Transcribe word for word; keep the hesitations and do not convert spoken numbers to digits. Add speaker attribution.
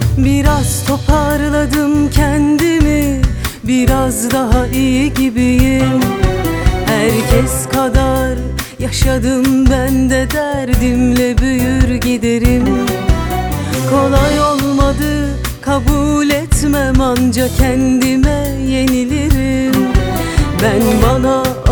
Speaker 1: Biraz toparladım kendimi, biraz daha iyi gibiyim. Herkes kadar yaşadım ben de, derdimle büyür giderim. Kolay olmadı, kabul etmem, anca kendime yenilirim. Ben bana